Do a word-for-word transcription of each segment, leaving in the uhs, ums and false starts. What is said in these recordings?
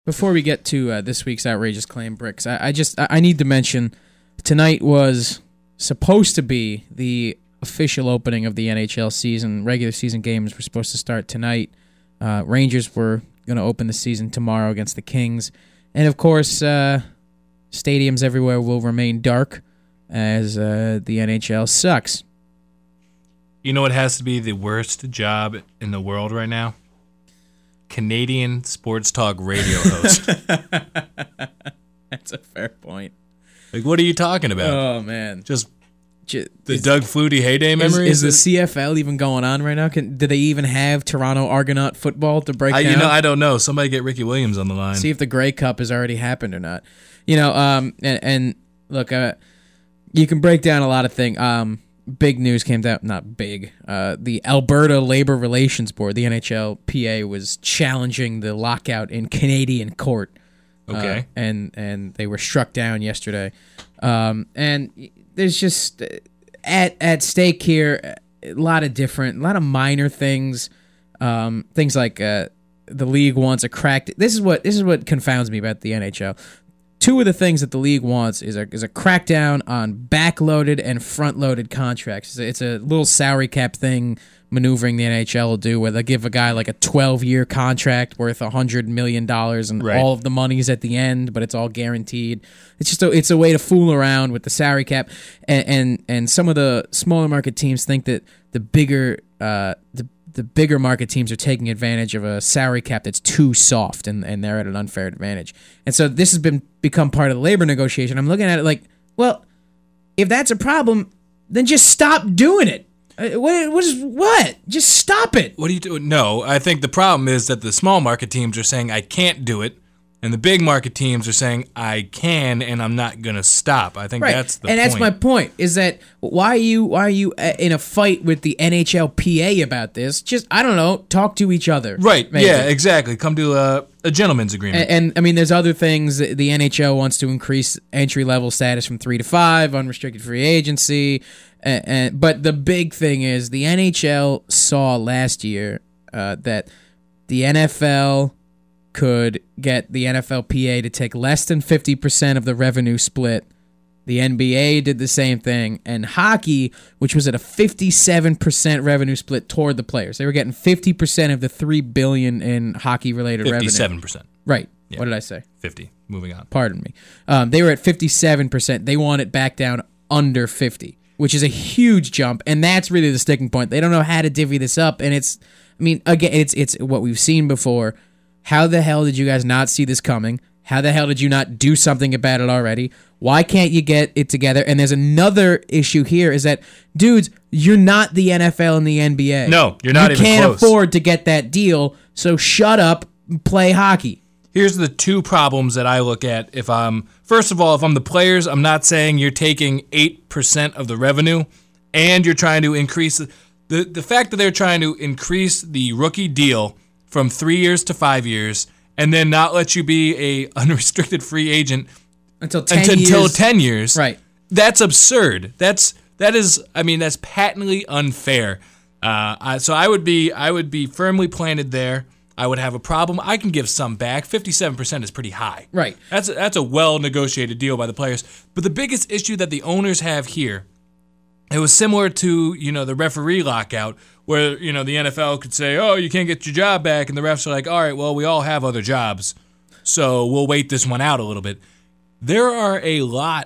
Before we get to uh, this week's outrageous claim, Bricks, I, I just I, I need to mention tonight was supposed to be the official opening of the N H L season. Regular season games were supposed to start tonight. Uh, Rangers were going to open the season tomorrow against the Kings, and of course, uh, stadiums everywhere will remain dark as uh, the N H L sucks. You know what has to be the worst job in the world right now? Canadian sports talk radio host. That's a fair point. Like, what are you talking about? Oh, man. Just J- the is, Doug Flutie heyday is, memories? is the C F L even going on right now? Can, do they even have Toronto Argonaut football to break I, down? You know, I don't know. Somebody get Ricky Williams on the line. See if the Grey Cup has already happened or not. You know, um, and, and look, uh, you can break down a lot of things. Um, big news came out, not big. Uh, the Alberta Labor Relations Board, the N H L P A, was challenging the lockout in Canadian court. Okay. Uh, and and they were struck down yesterday. Um, and there's just at at stake here a lot of different, a lot of minor things. Um, things like uh, the league wants a crack. This is what this is what confounds me about the N H L. Two of the things that the league wants is a is a crackdown on backloaded and front-loaded contracts. It's a, it's a little salary cap thing maneuvering the N H L will do, where they give a guy like a twelve-year contract worth one hundred million dollars, and right. all of the money's at the end, but it's all guaranteed. It's just a, it's a way to fool around with the salary cap, and and, and some of the smaller market teams think that the bigger uh, the the bigger market teams are taking advantage of a salary cap that's too soft, and, and they're at an unfair advantage. And so this has been become part of the labor negotiation. I'm looking at it like, well, if that's a problem, then just stop doing it. Uh, what, what, is, what? Just stop it. What are you doing? No, I think the problem is that the small market teams are saying, I can't do it. And the big market teams are saying, I can, and I'm not going to stop. I think right. that's the and point. And that's my point, is that why are you why are you in a fight with the N H L P A about this? Just, I don't know, talk to each other. Right, maybe. Yeah, exactly. Come to a, a gentleman's agreement. And, and, I mean, there's other things. The N H L wants to increase entry-level status from three to five, unrestricted free agency. And, and But the big thing is the N H L saw last year uh, that the N F L could get the N F L P A to take less than fifty percent of the revenue split. The N B A did the same thing. And hockey, which was at a fifty-seven percent revenue split toward the players. They were getting fifty percent of the three billion dollars in hockey-related revenue. fifty-seven percent. Right. Yeah. What did I say? fifty. Moving on. Pardon me. Um, they were at fifty-seven percent. They want it back down under fifty, which is a huge jump. And that's really the sticking point. They don't know how to divvy this up. And it's, I mean, again, it's it's what we've seen before. How the hell did you guys not see this coming? How the hell did you not do something about it already? Why can't you get it together? And there's another issue here is that, dudes, you're not the N F L and the N B A. No, you're not you even can't close. afford to get that deal, so shut up and play hockey. Here's the two problems that I look at. If I'm First of all, if I'm the players, I'm not saying you're taking eight percent of the revenue and you're trying to increase the, the, the fact that they're trying to increase the rookie deal from three years to five years, and then not let you be a unrestricted free agent until ten until, years. until ten years. Right. That's absurd. That's that is. I mean, that's patently unfair. Uh, I, so I would be I would be firmly planted there. I would have a problem. I can give some back. fifty-seven percent is pretty high. Right. That's a, that's a well negotiated deal by the players. But the biggest issue that the owners have here, it was similar to, you know, the referee lockout, where, you know, the N F L could say, oh, you can't get your job back, and the refs are like, all right, well, we all have other jobs, so we'll wait this one out a little bit. There are a lot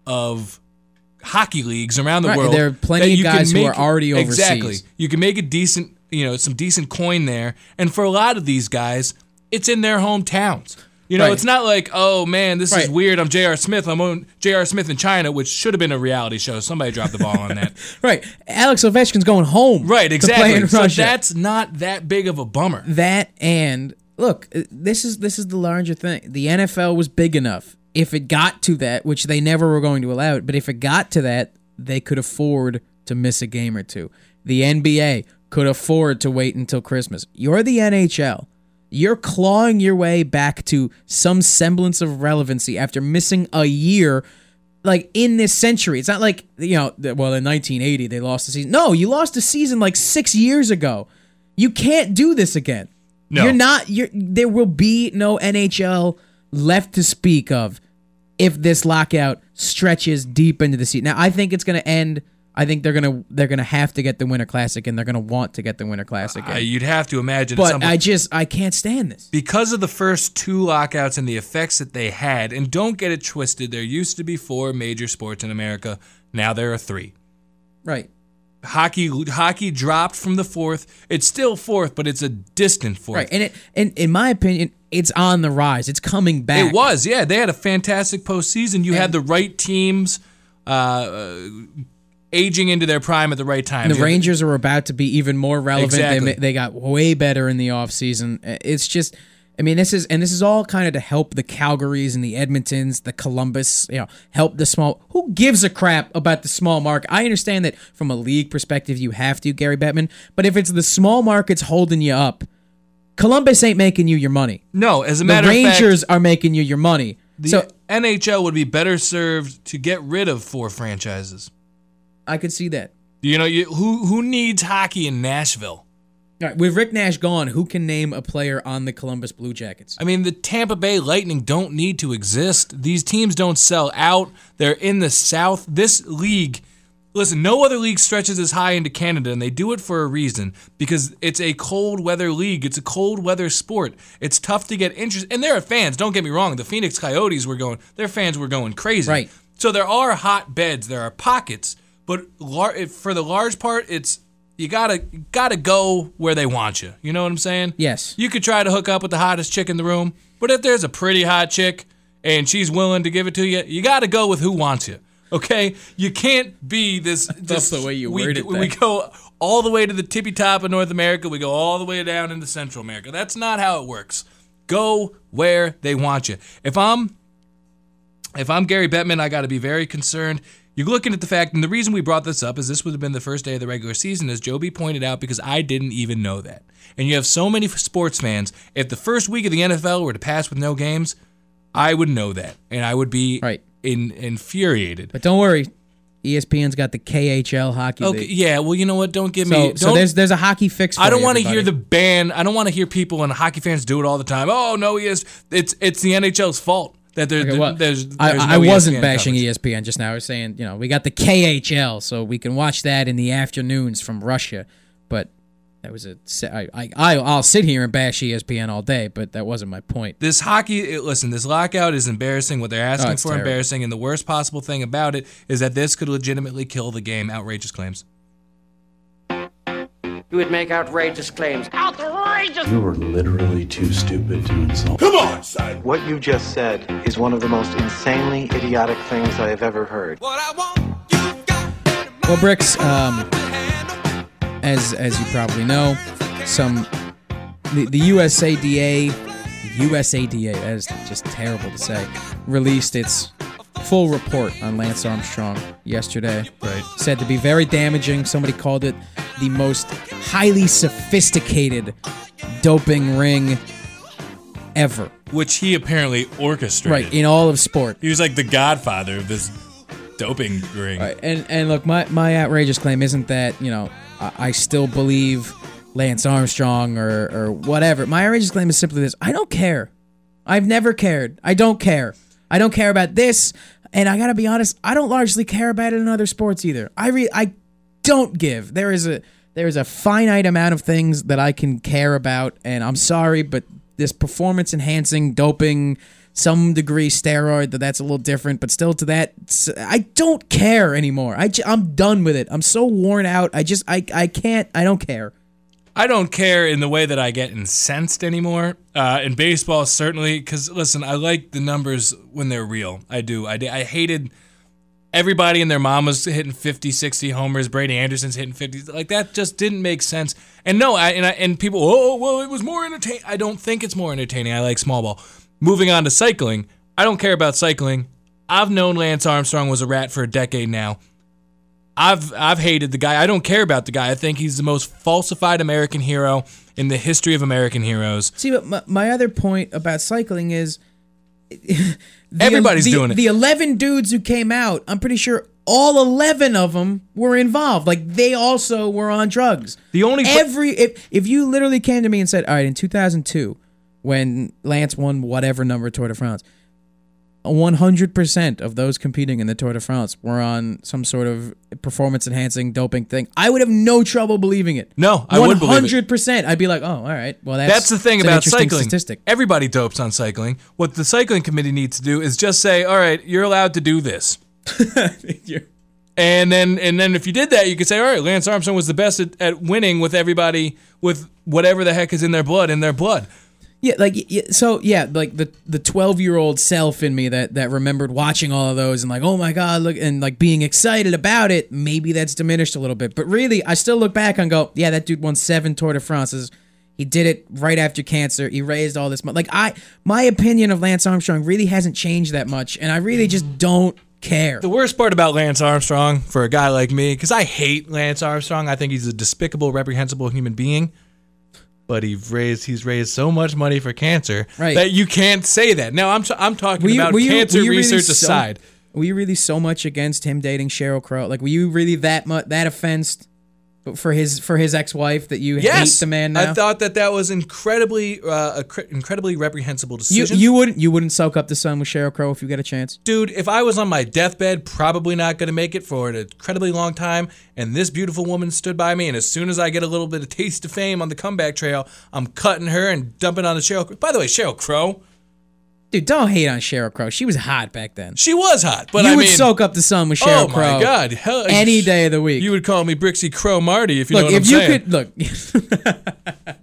of hockey leagues around the right. world. There are plenty of guys make, who are already overseas. Exactly. You can make a decent, you know, some decent coin there, and for a lot of these guys, it's in their hometowns. You know, right. It's not like, oh, man, this right. is weird. I'm J R. Smith. I'm on J R. Smith in China, which should have been a reality show. Somebody dropped the ball on that. Right. Alex Ovechkin's going home. Right, exactly. To play in so Russia. That's not that big of a bummer. That and, look, this is this is the larger thing. The N F L was big enough. If it got to that, which they never were going to allow it, but if it got to that, they could afford to miss a game or two. The N B A could afford to wait until Christmas. You're the N H L. You're clawing your way back to some semblance of relevancy after missing a year, like, in this century. It's not like, you know, well, in nineteen eighty, they lost the season. No, you lost the season like six years ago. You can't do this again. No. You're not. You're. There will be no N H L left to speak of if this lockout stretches deep into the season. Now, I think it's going to end. I think they're gonna they're gonna have to get the Winter Classic, and they're gonna want to get the Winter Classic. Uh, you'd have to imagine. But someone, I just I can't stand this because of the first two lockouts and the effects that they had. And don't get it twisted. There used to be four major sports in America. Now there are three. Right. Hockey hockey dropped from the fourth. It's still fourth, but it's a distant fourth. Right. And it and in my opinion, it's on the rise. It's coming back. It was. Yeah, they had a fantastic postseason. You and, had the right teams. Uh, aging into their prime at the right time. The Rangers are about to be even more relevant. Exactly. They they got way better in the offseason. It's just, I mean, this is and this is all kind of to help the Calgarys and the Edmontons, the Columbus, you know, help the small. Who gives a crap about the small market? I understand that from a league perspective, you have to, Gary Bettman. But if it's the small markets holding you up, Columbus ain't making you your money. No, as a matter of fact, the Rangers fact, are making you your money. The so N H L would be better served to get rid of four franchises. I could see that. You know, you, who who needs hockey in Nashville? All right, with Rick Nash gone, who can name a player on the Columbus Blue Jackets? I mean, the Tampa Bay Lightning don't need to exist. These teams don't sell out. They're in the South. This league, listen, no other league stretches as high into Canada, and they do it for a reason, because it's a cold weather league. It's a cold weather sport. It's tough to get interest. And there are fans, don't get me wrong. The Phoenix Coyotes were going, their fans were going crazy. Right. So there are hot beds. There are pockets. But lar- for the large part, it's you gotta gotta go where they want you. You know what I'm saying? Yes. You could try to hook up with the hottest chick in the room, but if there's a pretty hot chick and she's willing to give it to you, you gotta go with who wants you. Okay? You can't be this. That's the way you we, worded we, we go all the way to the tippy top of North America. We go all the way down into Central America. That's not how it works. Go where they want you. If I'm if I'm Gary Bettman, I got to be very concerned. You're looking at the fact, and the reason we brought this up is this would have been the first day of the regular season, as Joby pointed out, because I didn't even know that. And you have so many sports fans. If the first week of the N F L were to pass with no games, I would know that, and I would be right. in, infuriated. But don't worry, E S P N's got the K H L hockey okay, league. Yeah, well, you know what? Don't give so, me. Don't, so there's there's a hockey fix. For I don't want to hear the ban. I don't want to hear people and hockey fans do it all the time. Oh no, he is. It's it's the N H L's fault. That there, okay, well, there's, there's I, no I wasn't E S P N bashing coverage. E S P N just now. I was saying, you know, we got the K H L, so we can watch that in the afternoons from Russia. But that was a. I, I I'll sit here and bash E S P N all day, but that wasn't my point. This hockey, listen, this lockout is embarrassing. What they're asking oh, for, terrible. embarrassing, and the worst possible thing about it is that this could legitimately kill the game. Outrageous claims. You would make outrageous claims. Outrageous! You were literally too stupid to insult. Come on, son! What you just said is one of the most insanely idiotic things I have ever heard. Well, Bricks, um, as as you probably know, some the, the U S A D A, U S A D A, that is just terrible to say, released its full report on Lance Armstrong yesterday. Right. Said to be very damaging. Somebody called it the most highly sophisticated doping ring ever. Which he apparently orchestrated. Right, in all of sport. He was like the godfather of this doping ring. Right, and and look, my, my outrageous claim isn't that, you know, I, I still believe Lance Armstrong or, or whatever. My outrageous claim is simply this. I don't care. I've never cared. I don't care. I don't care about this, and I gotta be honest, I don't largely care about it in other sports either. I re- I don't give. There is a there is a finite amount of things that I can care about, and I'm sorry, but this performance enhancing doping, some degree steroid, that that's a little different, but still to that, I don't care anymore. I j- I'm done with it. I'm so worn out. I just I I can't. I don't care. I don't care in the way that I get incensed anymore. Uh, in baseball, certainly, because, listen, I like the numbers when they're real. I do. I, I hated everybody and their mamas hitting fifty, sixty homers. Brady Anderson's hitting fifty. Like, that just didn't make sense. And no, I, and, I, and people, oh, well, it was more entertaining. I don't think it's more entertaining. I like small ball. Moving on to cycling, I don't care about cycling. I've known Lance Armstrong was a rat for a decade now. I've I've hated the guy. I don't care about the guy. I think he's the most falsified American hero in the history of American heroes. See, but my, my other point about cycling is the, everybody's the, doing it. The eleven dudes who came out, I'm pretty sure all eleven of them were involved. Like, they also were on drugs. The only Every if, if you literally came to me and said, all right, in two thousand two, when Lance won whatever number Tour de France, one hundred percent of those competing in the Tour de France were on some sort of performance-enhancing doping thing. I would have no trouble believing it. No, I would believe it. one hundred percent. I'd be like, oh, all right. Well, that's, That's the thing that's an about interesting cycling. statistic. Everybody dopes on cycling. What the cycling committee needs to do is just say, all right, you're allowed to do this. And then and then if you did that, you could say, all right, Lance Armstrong was the best at, at winning with everybody with whatever the heck is in their blood, in their blood. Yeah, like yeah, so. Yeah, like the the twelve year old self in me that that remembered watching all of those and like, oh my god, look, and like being excited about it. Maybe that's diminished a little bit, but really, I still look back and go, yeah, that dude won seven Tour de France's. He did it right after cancer. He raised all this money. Like I, my opinion of Lance Armstrong really hasn't changed that much, and I really just don't care. The worst part about Lance Armstrong for a guy like me, because I hate Lance Armstrong. I think he's a despicable, reprehensible human being. But he's raised he's raised so much money for cancer right. that you can't say that. Now I'm t- I'm talking were you, about were you, cancer were you really research so, aside. Were you really so much against him dating Sheryl Crow? Like, were you really that much that offensed for his for his ex-wife that you Yes, hate the man now? I thought that that was incredibly uh, a cr- incredibly reprehensible you decision. you wouldn't you wouldn't soak up the sun with Sheryl Crow if you get a chance. Dude, if I was on my deathbed, probably not going to make it for an incredibly long time, and this beautiful woman stood by me, and as soon as I get a little bit of taste of fame on the comeback trail, I'm cutting her and dumping on the Sheryl Crow. By the way, Sheryl Crow, Dude, don't hate on Sheryl Crow. She was hot back then. she was hot, but you I would mean, soak up the sun with Sheryl oh Crow. my God, hell, any day of the week. You would call me Brixie Crow Marty if you look, know what if I'm you saying. could look.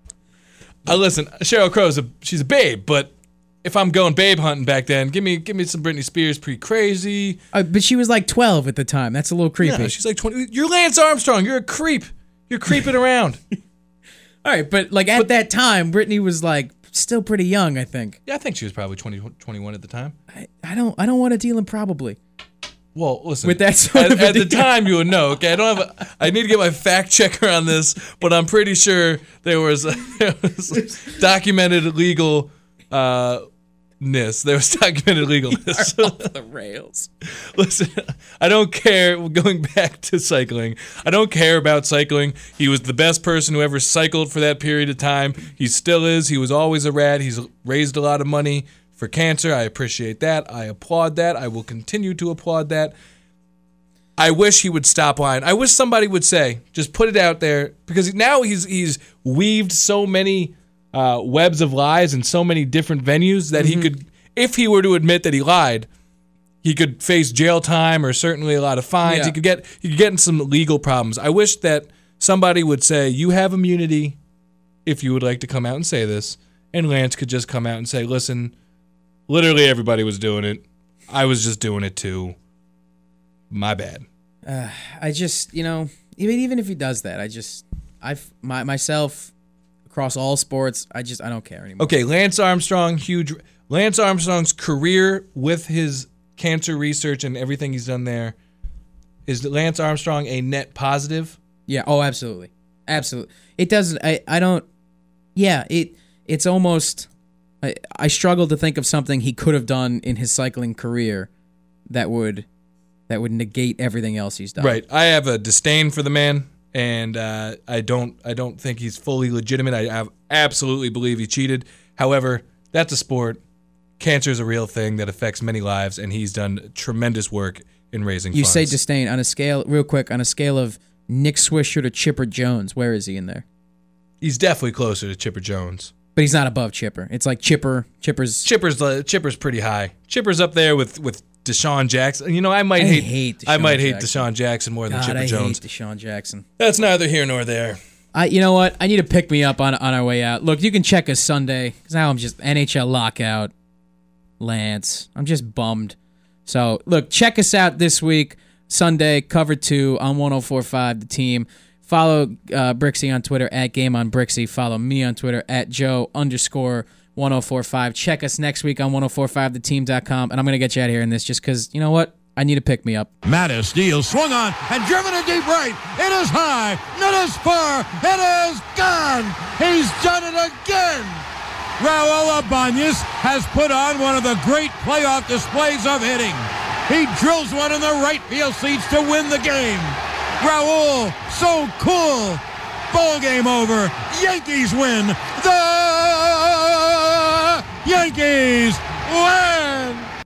Uh, listen, Sheryl Crow's a she's a babe, but if I'm going babe hunting back then, give me give me some Britney Spears, Pretty Crazy. uh, but she was like twelve at the time. That's a little creepy. No, she's like twenty. You're Lance Armstrong. You're a creep. You're creeping around. All right, but like at that time, Britney was like still pretty young, I think. Yeah, I think she was probably twenty, twenty-one at the time. I, I don't I don't want to deal in probably. Well, listen. With that sort at, of a at the deal. time, you would know. Okay, I don't have. A, I need to get my fact checker on this, but I'm pretty sure there was, there was documented legal. Uh, Ness. There was documented legalness. Off the rails. Listen, I don't care. Going back to cycling, I don't care about cycling. He was the best person who ever cycled for that period of time. He still is. He was always a rat. He's raised a lot of money for cancer. I appreciate that. I applaud that. I will continue to applaud that. I wish he would stop lying. I wish somebody would say, just put it out there, because now he's he's weaved so many Uh, webs of lies in so many different venues that Mm-hmm. he could, if he were to admit that he lied, he could face jail time or certainly a lot of fines. Yeah. He could get he could get in some legal problems. I wish that somebody would say, you have immunity if you would like to come out and say this, and Lance could just come out and say, listen, literally everybody was doing it. I was just doing it too. My bad. Uh, I just, you know, even even if he does that, I just, I've my myself. Across all sports, I just I don't care anymore. Okay, Lance Armstrong, huge. Lance Armstrong's career with his cancer research and everything he's done there, is Lance Armstrong a net positive? Yeah. Oh, absolutely, absolutely. It doesn't. I I don't. Yeah. It it's almost. I I struggle to think of something he could have done in his cycling career that would that would negate everything else he's done. Right. I have a disdain for the man. And uh, I don't, I don't think he's fully legitimate. I, I absolutely believe he cheated. However, that's a sport. Cancer is a real thing that affects many lives, and he's done tremendous work in raising You funds. say disdain on a scale, real quick, on a scale of Nick Swisher to Chipper Jones. Where is he in there? He's definitely closer to Chipper Jones. But he's not above Chipper. It's like Chipper. Chipper's. Chipper's uh, Chipper's pretty high. Chipper's up there with with Deshaun Jackson. You know, I might I hate, hate I Deshaun might hate Jackson. Deshaun Jackson more than God, Chipper I Jones. hate Deshaun Jackson. That's neither here nor there. I, you know what? I need to pick me up on on our way out. Look, you can check us Sunday because now I'm just N H L lockout. Lance, I'm just bummed. So look, check us out this week Sunday, cover two on one oh four point five The Team. Follow uh, Brixie on Twitter at Game on Brixie. Follow me on Twitter at Joe underscore one oh four point five. Check us next week on one oh four point five the team dot com. And I'm gonna get you out of here in this just because you know what? I need to pick me up. Mattis deals, swung on, and driven to deep right. It is high, it is far, it is gone. He's done it again. Raul Ibanez has put on one of the great playoff displays of hitting. He drills one in the right field seats to win the game. Raul, so cool. Ball game over. Yankees win. The Yankees win.